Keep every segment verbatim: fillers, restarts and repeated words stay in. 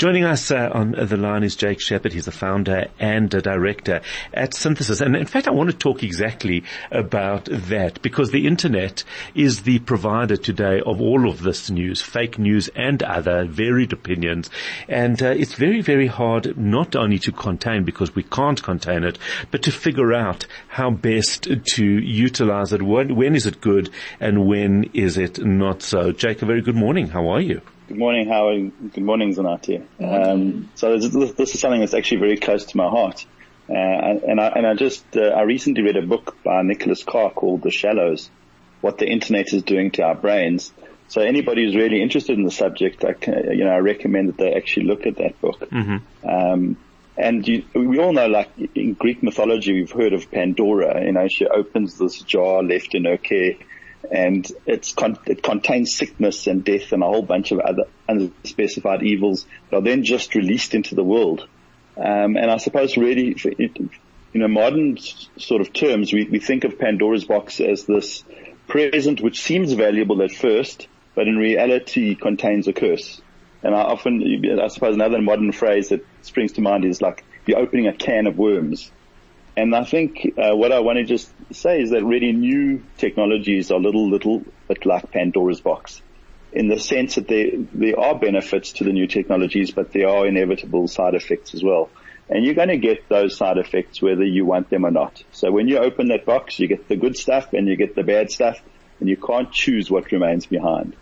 Joining us uh, on the line is Jake Shepherd. He's the founder and uh, director at Synthesis. And in fact, I want to talk exactly about that, because the internet is the provider today of all of this news, fake news and other varied opinions. And uh, it's very, very hard not only to contain, because we can't contain it, but to figure out how best to utilize it. When, when is it good and when is it not so? Jake, a very good morning. How are you? Good morning, Howard. Good morning, Zanati. Um, so this, this is something that's actually very close to my heart. Uh, and I, and I just, uh, I recently read a book by Nicholas Carr called The Shallows, What the Internet is Doing to Our Brains. So anybody who's really interested in the subject, I can, you know, I recommend that they actually look at that book. Mm-hmm. Um, and you, we all know, like in Greek mythology, we've heard of Pandora. You know, she opens this jar left in her care, and it's con- it contains sickness and death and a whole bunch of other unspecified evils that are then just released into the world. Um, and I suppose really, in you know, modern sort of terms, we, we think of Pandora's box as this present which seems valuable at first, but in reality contains a curse. And I often, I suppose another modern phrase that springs to mind is like, you're opening a can of worms. And I think uh, what I want to just say is that really new technologies are little, little bit like Pandora's box, in the sense that there, there are benefits to the new technologies, but there are inevitable side effects as well. And you're going to get those side effects whether you want them or not. So when you open that box, you get the good stuff and you get the bad stuff, and you can't choose what remains behind.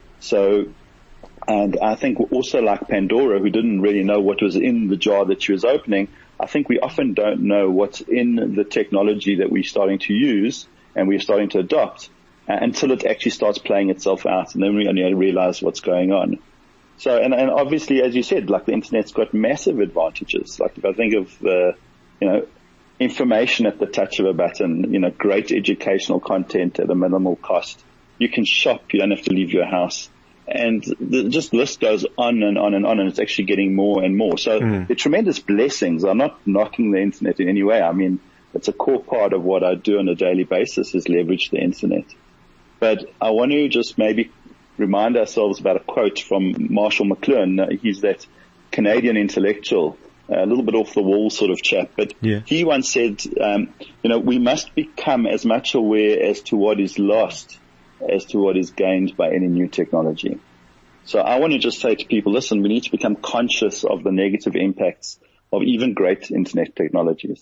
So, and I think also like Pandora, who didn't really know what was in the jar that she was opening, I think we often don't know what's in the technology that we're starting to use and we're starting to adopt uh, until it actually starts playing itself out, and then we only realize what's going on. So, and, and obviously, as you said, like the internet's got massive advantages. Like if I think of, uh, you know, information at the touch of a button, you know, great educational content at a minimal cost. You can shop. You don't have to leave your house. And the just list goes on and on and on, and it's actually getting more and more. So mm. they're tremendous blessings. I'm not knocking the internet in any way. I mean, it's a core part of what I do on a daily basis is leverage the internet. But I want to just maybe remind ourselves about a quote from Marshall McLuhan. He's that Canadian intellectual, a little bit off the wall sort of chap, but yeah. He once said, um, you know, we must become as much aware as to what is lost as to what is gained by any new technology. So I want to just say to people, listen, we need to become conscious of the negative impacts of even great internet technologies.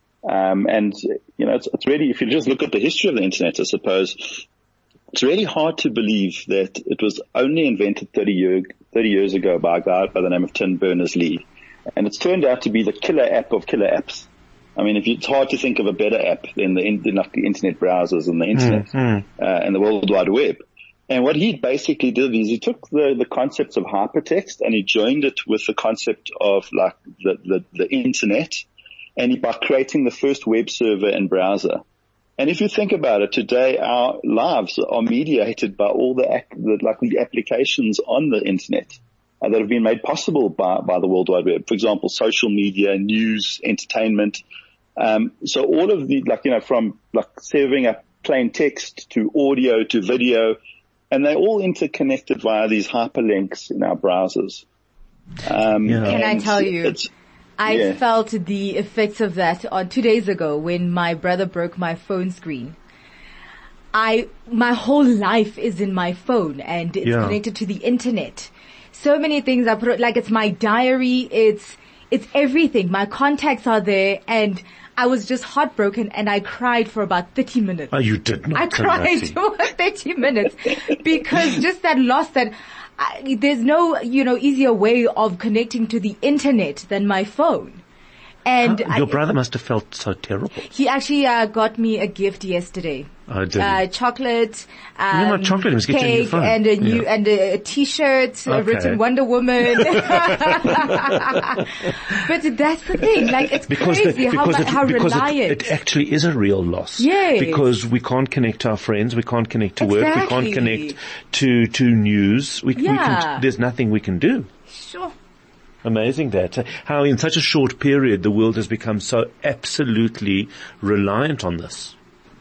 Um, and, you know, it's, it's really, if you just look at the history of the internet, I suppose, it's really hard to believe that it was only invented thirty, year, thirty years ago by a guy by the name of Tim Berners-Lee. And it's turned out to be the killer app of killer apps. I mean, if you, it's hard to think of a better app than the, in, like the internet browsers and the internet mm, mm. Uh, and the World Wide Web. And what he basically did is he took the, the concepts of hypertext and he joined it with the concept of like the, the, the internet, and he, by creating the first web server and browser. And if you think about it, today our lives are mediated by all the, the like the applications on the internet uh, that have been made possible by, by the World Wide Web. For example, social media, news, entertainment. Um, so all of the, like, you know, from like serving up plain text to audio to video, and they're all interconnected via these hyperlinks in our browsers. Um, yeah. Can I tell you, I yeah. felt the effects of that on two days ago when my brother broke my phone screen. I, my whole life is in my phone and it's yeah. connected to the internet. So many things I put, like it's my diary, it's, it's everything. My contacts are there, and I was just heartbroken, and I cried for about thirty minutes. Oh, you did not. I cried for thirty minutes because just that loss that I, there's no, you know, easier way of connecting to the internet than my phone. And How, your I, brother must have felt so terrible. He actually uh, got me a gift yesterday. Oh, did he? Uh, chocolate, um, you know, chocolate was getting cake, your phone. and a new yeah. and a, a T-shirt uh, okay. written Wonder Woman. But that's the thing, like it's because crazy the, how because it, how because reliant. It, it actually is a real loss. Yes. Because we can't connect to our friends, we can't connect to work, exactly. we can't connect to to news. We, yeah. we can, there's nothing we can do. Sure. Amazing that. How in such a short period the world has become so absolutely reliant on this.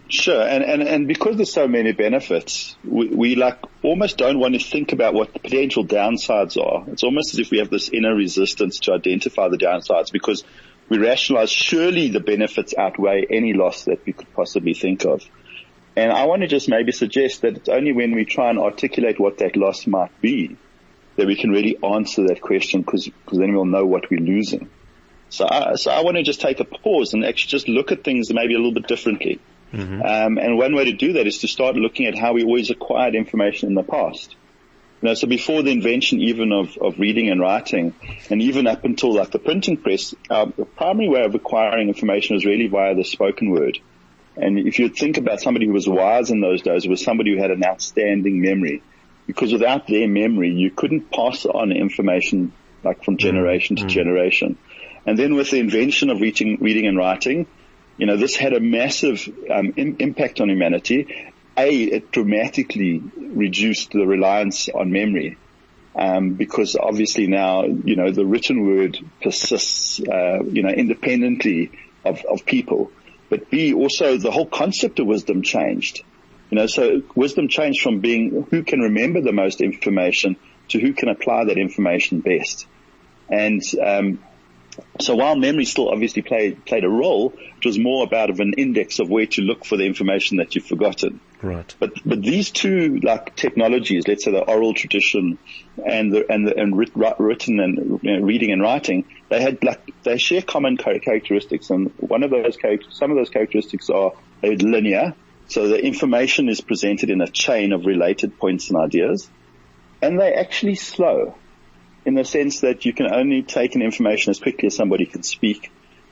Sure, and, and, and because there's so many benefits, we, we like almost don't want to think about what the potential downsides are. It's almost as if we have this inner resistance to identify the downsides because we rationalize surely the benefits outweigh any loss that we could possibly think of. And I want to just maybe suggest that it's only when we try and articulate what that loss might be that we can really answer that question because because then we'll know what we're losing. So I, so I want to just take a pause and actually just look at things maybe a little bit differently. Mm-hmm. Um, and one way to do that is to start looking at how we always acquired information in the past. You know, so before the invention even of, of reading and writing, and even up until like the printing press, our primary way of acquiring information was really via the spoken word. And if you think about somebody who was wise in those days, it was somebody who had an outstanding memory. Because without their memory, you couldn't pass on information like from generation mm-hmm. to generation. And then with the invention of reading, reading and writing, you know, this had a massive um, im- impact on humanity. A, it dramatically reduced the reliance on memory, um, because obviously now, you know, the written word persists, uh, you know, independently of, of people. But B, also the whole concept of wisdom changed. You know, so wisdom changed from being who can remember the most information to who can apply that information best. And, um, so while memory still obviously played, played a role, it was more about of an index of where to look for the information that you've forgotten. Right. But, but these two, like, technologies, let's say the oral tradition and the, and the, and writ, written and you know, reading and writing, they had, like, they share common characteristics. And one of those characteristics, some of those characteristics are they're linear. So the information is presented in a chain of related points and ideas. And they're actually slow, in the sense that you can only take in information as quickly as somebody can speak.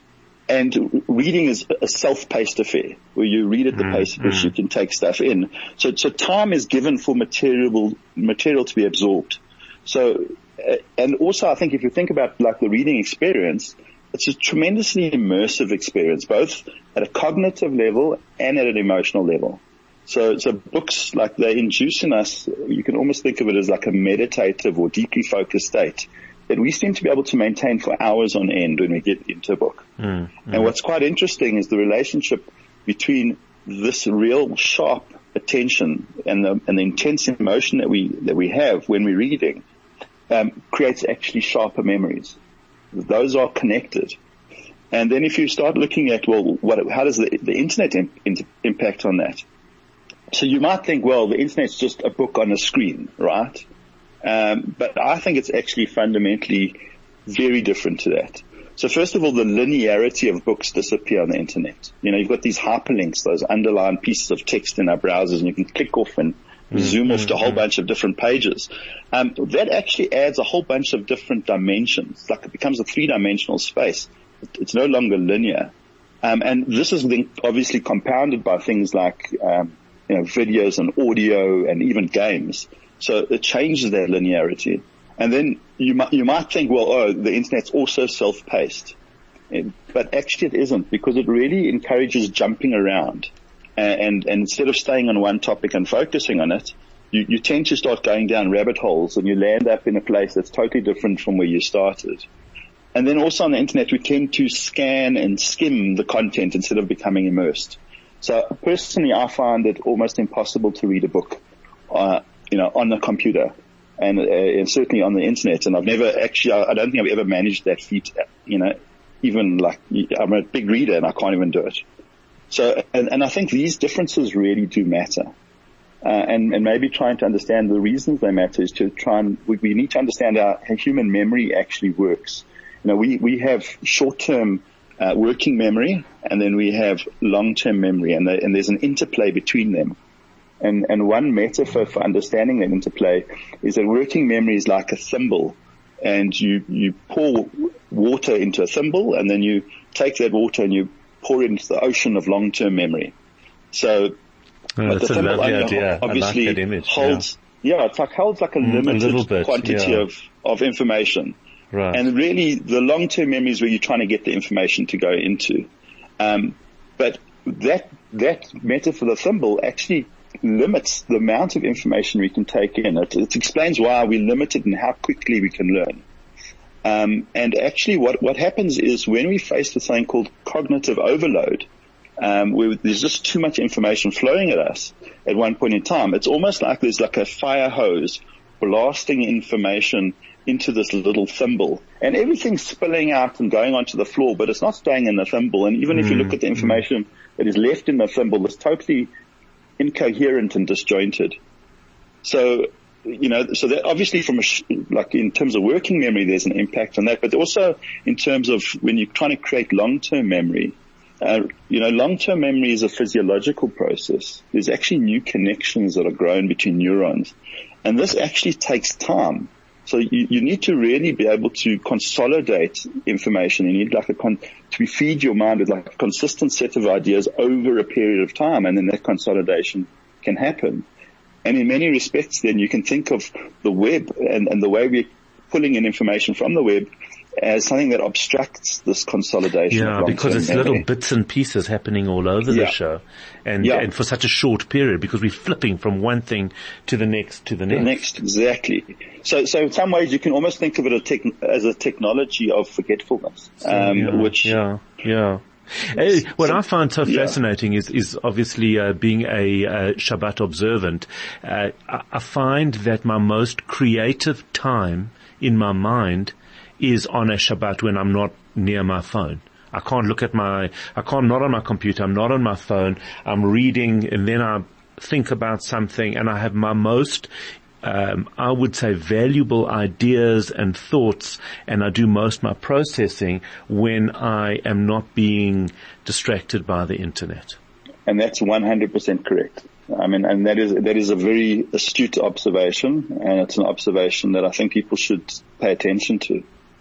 And reading is a self-paced affair, where you read at the mm, pace at which mm. you can take stuff in. So, so time is given for material, material to be absorbed. So, uh, and also I think if you think about like the reading experience, it's a tremendously immersive experience, both at a cognitive level and at an emotional level. So, so books, like they induce in us, you can almost think of it as like a meditative or deeply focused state that we seem to be able to maintain for hours on end when we get into a book. Mm, mm. And what's quite interesting is the relationship between this real sharp attention and the, and the intense emotion that we, that we have when we're reading, um, creates actually sharper memories. Those are connected. And then if you start looking at, well, what, how does the, the internet in, in, impact on that? So you might think, well, the internet's just a book on a screen, right? Um, but I think it's actually fundamentally very different to that. So first of all, the linearity of books disappear on the internet. You know, you've got these hyperlinks, those underlined pieces of text in our browsers, and you can click off and mm-hmm. zoom off to a whole mm-hmm. bunch of different pages. Um, that actually adds a whole bunch of different dimensions. Like it becomes a three-dimensional space. It's no longer linear. Um, and this is obviously compounded by things like, um, you know, videos and audio and even games. So it changes that linearity. And then you might, you might think, well, oh, the internet's also self-paced. But actually it isn't, because it really encourages jumping around. And, and, and instead of staying on one topic and focusing on it, you, you tend to start going down rabbit holes and you land up in a place that's totally different from where you started. And then also on the internet, we tend to scan and skim the content instead of becoming immersed. So personally, I find it almost impossible to read a book, uh, you know, on the computer and, uh, and certainly on the internet. And I've never actually, I don't think I've ever managed that feat, you know, even like I'm a big reader and I can't even do it. So, and, and I think these differences really do matter. Uh, and, and maybe trying to understand the reasons they matter is to try and, we, we need to understand how, how human memory actually works. You know, we, we have short-term uh, working memory, and then we have long-term memory, and, the, and there's an interplay between them. And, and one metaphor for understanding that interplay is that working memory is like a thimble, and you, you pour water into a thimble, and then you take that water and you pour it into the ocean of long-term memory. So, oh, but that's the a lovely thimble idea. obviously I like that image, holds, yeah. yeah, it's like holds like a mm, limited a bit, quantity yeah. of, of information. Right. And really, the long-term memory is where you're trying to get the information to go into. Um, but that that metaphor, the thimble, actually limits the amount of information we can take in. It, it explains why we're limited and how quickly we can learn. Um, and actually, what what happens is when we face with something called cognitive overload, um, where there's just too much information flowing at us at one point in time. It's almost like there's like a fire hose blasting information into this little thimble, and everything's spilling out and going onto the floor, but it's not staying in the thimble. And even if you look at the information that is left in the thimble, it's totally incoherent and disjointed. So, you know, so that obviously from a, sh- like in terms of working memory, there's an impact on that, but also in terms of when you're trying to create long-term memory, uh, you know, long-term memory is a physiological process. There's actually new connections that are grown between neurons, and this actually takes time. So you, you need to really be able to consolidate information. You need like a con- to feed your mind with like a consistent set of ideas over a period of time, and then that consolidation can happen. And in many respects, then you can think of the web and, and the way we're pulling in information from the web as something that obstructs this consolidation. Yeah, because it's memory. Little bits and pieces happening all over yeah. the show, and yeah. and for such a short period, because we're flipping from one thing to the next to the next. The next, exactly. So, so in some ways, you can almost think of it as, tech, as a technology of forgetfulness, um, yeah, which yeah, yeah. Hey, what so, I find so yeah. fascinating is, is obviously uh, being a uh, Shabbat observant. Uh, I, I find that my most creative time in my mind is on a Shabbat when I'm not near my phone. I can't look at my, I can't, not on my computer, I'm not on my phone, I'm reading, and then I think about something, and I have my most, um, I would say valuable ideas and thoughts, and I do most of my processing when I am not being distracted by the internet. And that's one hundred percent correct. I mean, and that is, that is a very astute observation, and it's an observation that I think people should pay attention to.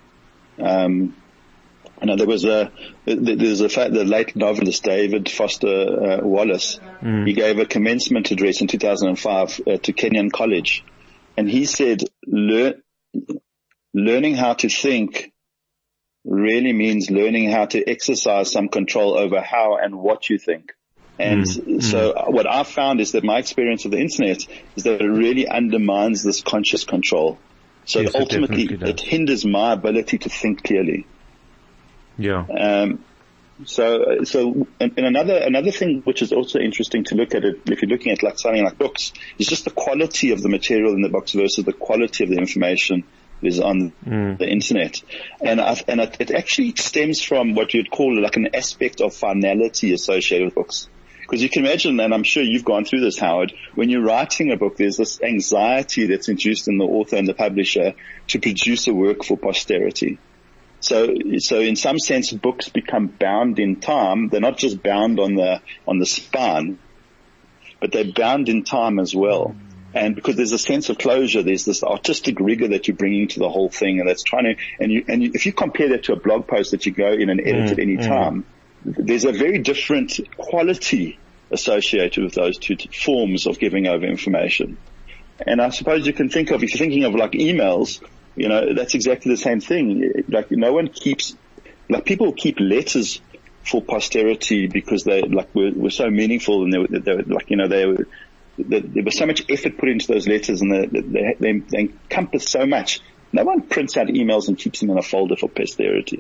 Um, I know there was a, there's a fact, the late novelist David Foster uh, Wallace, mm. he gave a commencement address in two thousand five uh, to Kenyon College, and he said, Lear- learning how to think really means learning how to exercise some control over how and what you think. And mm. so mm. what I've found is that my experience of the internet is that it really undermines this conscious control. So yes, ultimately, it, it hinders my ability to think clearly. Yeah. Um, so, so, and, and another, another thing which is also interesting to look at it, if you're looking at like something like books, is just the quality of the material in the books versus the quality of the information that is on mm. the internet. And I, and it, it actually stems from what you'd call like an aspect of finality associated with books. Because you can imagine, and I'm sure you've gone through this, Howard, when you're writing a book, there's this anxiety that's induced in the author and the publisher to produce a work for posterity. So, so in some sense, books become bound in time. They're not just bound on the, on the spine, but they're bound in time as well. And because there's a sense of closure, there's this artistic rigor that you're bringing to the whole thing, and that's trying to, and you, and you, if you compare that to a blog post that you go in and edit mm, at any mm. time, there's a very different quality associated with those two t- forms of giving over information. And I suppose you can think of, if you're thinking of like emails, you know, that's exactly the same thing. Like no one keeps, like people keep letters for posterity because they like were, were so meaningful, and they were, they were like, you know, they were, they, there was so much effort put into those letters, and they, they, they, they encompass so much. No one prints out emails and keeps them in a folder for posterity.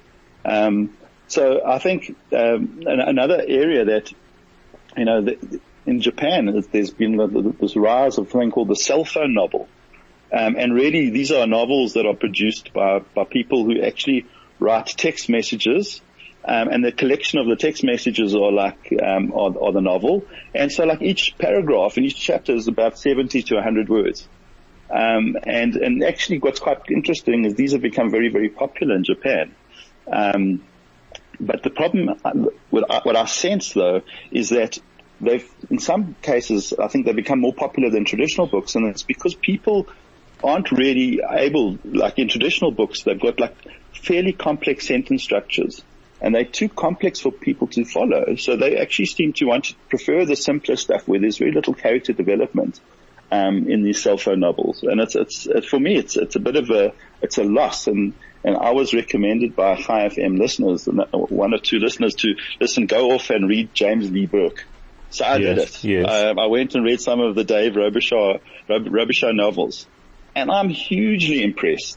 Um, So I think um, another area that, you know, the, in Japan, there's been this rise of something called the cell phone novel. Um, and really, these are novels that are produced by, by people who actually write text messages. Um, and the collection of the text messages are like, um, are, are the novel. And so like each paragraph in each chapter is about seventy to one hundred words. Um, and, and actually what's quite interesting is these have become very, very popular in Japan. Um, But the problem, what I, what I sense though, is that they've, in some cases, I think they've become more popular than traditional books, and it's because people aren't really able, like in traditional books, they've got like fairly complex sentence structures, and they're too complex for people to follow. So they actually seem to want to prefer the simpler stuff where there's very little character development, um, in these cell phone novels. And it's, it's, it, for me, it's, it's a bit of a, it's a loss. And, and I was recommended by Chai F M listeners, one or two listeners, to listen, go off and read James Lee Burke. So I yes, did it. Yes. Um, I went and read some of the Dave Robichaud, Rob, Robichaud novels, and I'm hugely impressed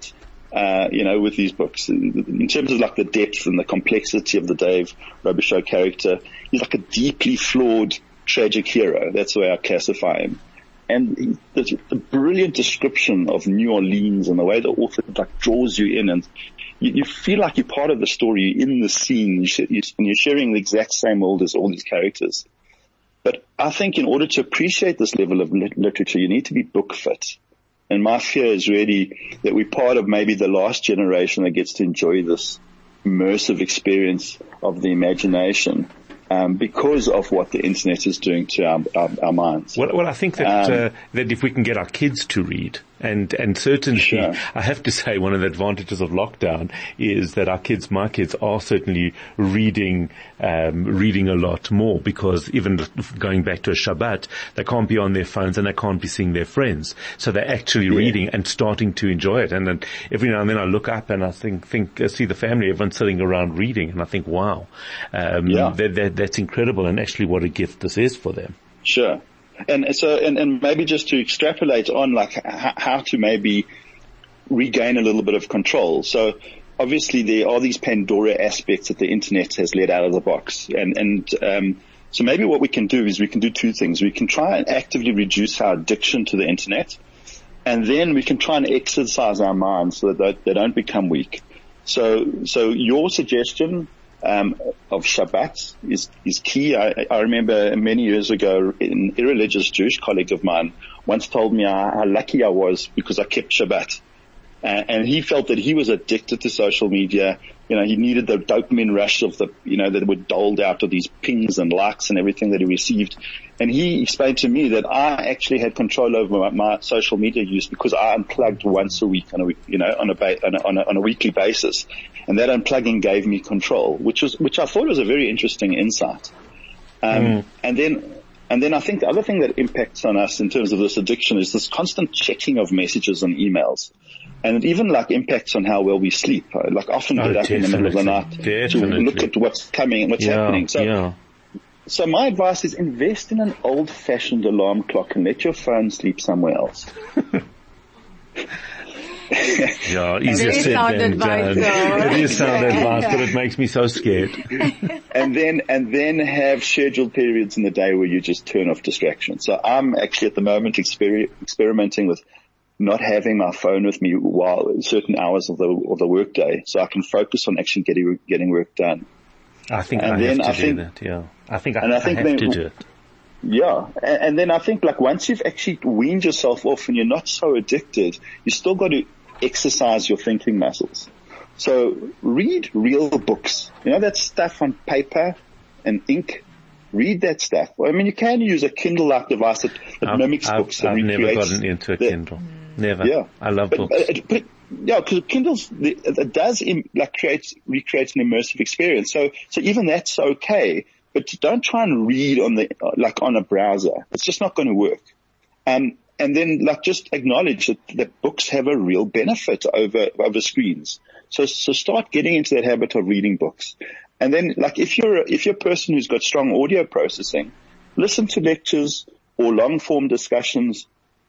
uh, you know, with these books. In terms of like the depth and the complexity of the Dave Robichaud character, he's like a deeply flawed, tragic hero. That's the way I classify him. And he, the, the brilliant description of New Orleans and the way the author like draws you in, and you, you feel like you're part of the story, you're in the scene, you, you, and you're sharing the exact same world as all these characters. But I think in order to appreciate this level of lit- literature, you need to be book fit. And my fear is really that we're part of maybe the last generation that gets to enjoy this immersive experience of the imagination. Um, because of what the internet is doing to our, our, our minds. Well, well, I think that um, uh, that if we can get our kids to read, and and certainly, sure. I have to say, one of the advantages of lockdown is that our kids, my kids, are certainly reading um, reading a lot more, because even going back to a Shabbat, they can't be on their phones and they can't be seeing their friends, so they're actually yeah. reading and starting to enjoy it. And then every now and then I look up and I think think I see the family, everyone sitting around reading, and I think, wow, um, yeah. they're, they're, that's incredible, and actually what a gift this is for them. Sure. And so, and, and maybe just to extrapolate on like h- how to maybe regain a little bit of control. So obviously there are these Pandora aspects that the internet has let out of the box. And, and, um, so maybe what we can do is we can do two things. We can try and actively reduce our addiction to the internet, and then we can try and exercise our minds so that they don't become weak. So, so your suggestion Um, of Shabbat is, is key. I, I remember many years ago, an irreligious Jewish colleague of mine once told me how, how lucky I was because I kept Shabbat. Uh, and he felt that he was addicted to social media. You know, he needed the dopamine rush of the, you know, that were doled out of these pings and likes and everything that he received. And he explained to me that I actually had control over my, my social media use because I unplugged once a week on a, you know, on a, ba- on a, on a, on a weekly basis. And that unplugging gave me control, which was, which I thought was a very interesting insight. Um, mm. and then, and then I think the other thing that impacts on us in terms of this addiction is this constant checking of messages and emails. And it even like impacts on how well we sleep. I like often oh, get up definitely. in the middle of the night definitely. to look at what's coming and what's yeah, happening. So, yeah. so my advice is invest in an old fashioned alarm clock and let your phone sleep somewhere else. Yeah, easier said than done. It is sound advice, but it makes me so scared. And then, and then have scheduled periods in the day where you just turn off distractions. So I'm actually at the moment exper- experimenting with not having my phone with me while certain hours of the of the workday, so I can focus on actually getting getting work done. I think and I then have to I think, do that. Yeah, I think I, and I, think I have then, to do it. Yeah, and, and then I think like once you've actually weaned yourself off and you're not so addicted, you still got to exercise your thinking muscles. So read real books. You know that stuff on paper and ink. Read that stuff. I mean, you can use a Kindle-like device that, that I've, mimics I've, books. I've and never recreates gotten into a the, Kindle. Never. Yeah. I love but, books. But, but, yeah, because Kindle's, it does im, like create, recreate an immersive experience. So, so even that's okay. But don't try and read on the, like on a browser. It's just not going to work. Um, and then like just acknowledge that, that books have a real benefit over, over screens. So, so start getting into that habit of reading books. And then like if you're, if you're a person who's got strong audio processing, listen to lectures or long form discussions.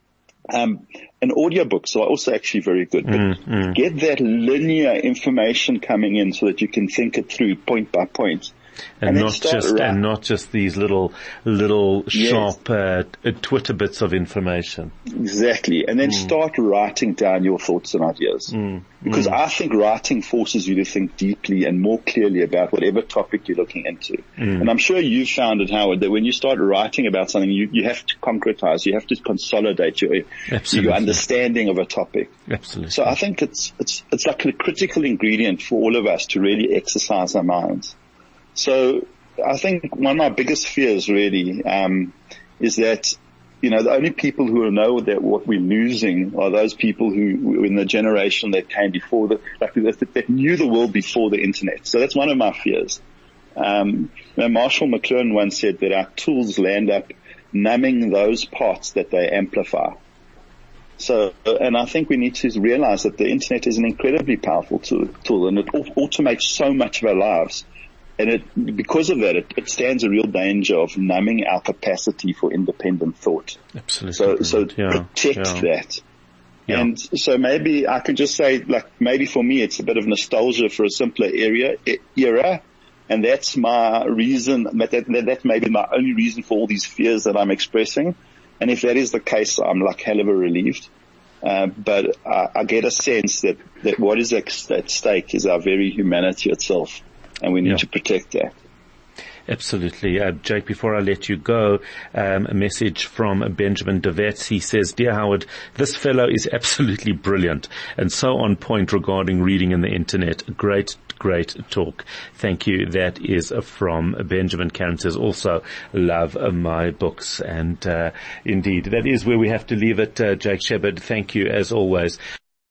Um, and audiobooks are also actually very good, but mm, mm. get that linear information coming in so that you can think it through point by point. And, and not just, right. and not just these little, little yes. sharp, uh, Twitter bits of information. Exactly. And then mm. start writing down your thoughts and ideas. Mm. Because mm. I think writing forces you to think deeply and more clearly about whatever topic you're looking into. Mm. And I'm sure you've found it, Howard, that when you start writing about something, you, you have to concretize, you have to consolidate your, your understanding of a topic. Absolutely. So I think it's, it's, it's like a critical ingredient for all of us to really exercise our minds. So I think one of my biggest fears really, um, is that, you know, the only people who will know that what we're losing are those people who, in the generation that came before the, like that, that knew the world before the internet. So that's one of my fears. Um, you know, Marshall McLuhan once said that our tools land up numbing those parts that they amplify. So, and I think we need to realize that the internet is an incredibly powerful tool, and it automates so much of our lives. And it, because of that, it, it stands a real danger of numbing our capacity for independent thought. Absolutely. So, so yeah, protect yeah. that. Yeah. And so maybe I could just say, like, maybe for me, it's a bit of nostalgia for a simpler area, era. And that's my reason, that, that, that may be my only reason for all these fears that I'm expressing. And if that is the case, I'm like hell of a relieved. Uh, but I, I get a sense that, that what is at stake is our very humanity itself. And we need yeah. to protect that. Absolutely. Uh, Jake, before I let you go, um, a message from Benjamin DeVetz. He says, "Dear Howard, this fellow is absolutely brilliant and so on point regarding reading in the internet. Great, great talk. Thank you." That is from Benjamin. Karen says, "Also love uh, my books." And uh, indeed, that is where we have to leave it. Uh, Jake Shepard, thank you as always